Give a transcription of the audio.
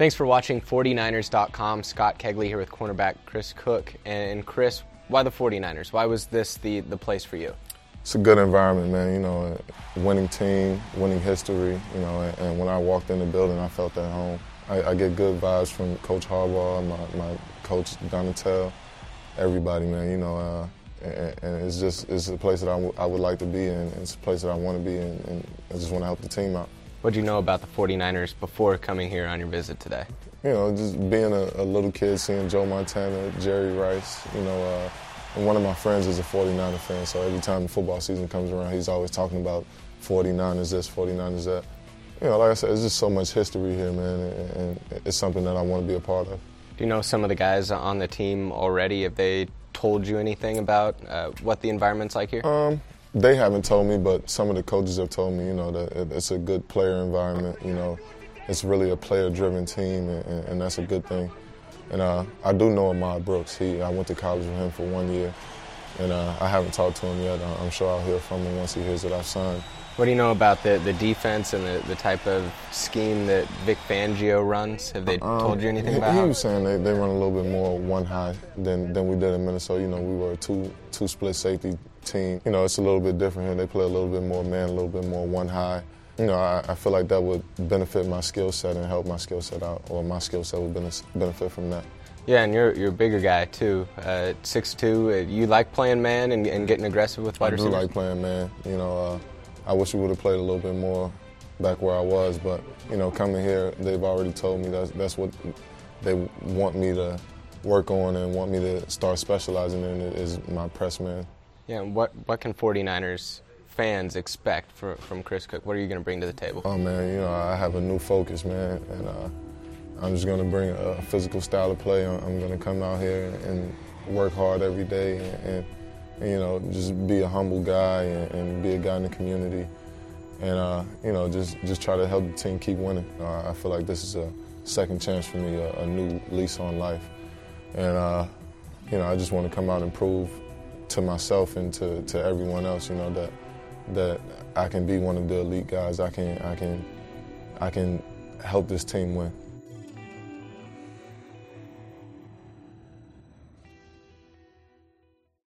Thanks for watching 49ers.com. Scott Kegley here with cornerback Chris Cook. And Chris, why the 49ers? Why was this the place for you? It's a good environment, man. You know, winning team, winning history, you know, and when I walked in the building, I felt at home. I get good vibes from Coach Harbaugh, my coach Donatell, everybody, man, you know, and it's a place that I would like to be in. It's a place that I want to be in, and I just want to help the team out. What did you know about the 49ers before coming here on your visit today? You know, just being a little kid, seeing Joe Montana, Jerry Rice, you know, and one of my friends is a 49er fan, so every time the football season comes around, he's always talking about 49ers this, 49ers that. You know, like I said, there's just so much history here, man, and it's something that I want to be a part of. Do you know some of the guys on the team already? Have they told you anything about what the environment's like here? They haven't told me, but some of the coaches have told me, you know, that it's a good player environment. You know, it's really a player-driven team, and that's a good thing. And I do know Ahmad Brooks. I went to college with him for 1 year, and I haven't talked to him yet. I'm sure I'll hear from him once he hears that I've signed. What do you know about the defense and the type of scheme that Vic Fangio runs? Have they told you anything about He was saying they run a little bit more one high than we did in Minnesota. You know, we were a two split safety team. You know, it's a little bit different here. They play a little bit more man, a little bit more one high. You know, I feel like that would benefit my skill set and help my skill set out, or my skill set would benefit from that. Yeah, and you're a bigger guy too, 6'2". You like playing man and getting aggressive with wide receivers? I do like playing man. You know, I wish we would have played a little bit more back where I was, but you know, coming here, they've already told me that's what they want me to work on and want me to start specializing in is my press man. Yeah, and what can 49ers fans expect from Chris Cook? What are you going to bring to the table? Oh man, you know, I have a new focus, man, and I'm just going to bring a physical style of play. I'm going to come out here and work hard every day and you know, just be a humble guy and be a guy in the community, and you know, just try to help the team keep winning. I feel like this is a second chance for me, a new lease on life, and you know, I just want to come out and prove to myself and to everyone else, you know, that I can be one of the elite guys. I can help this team win.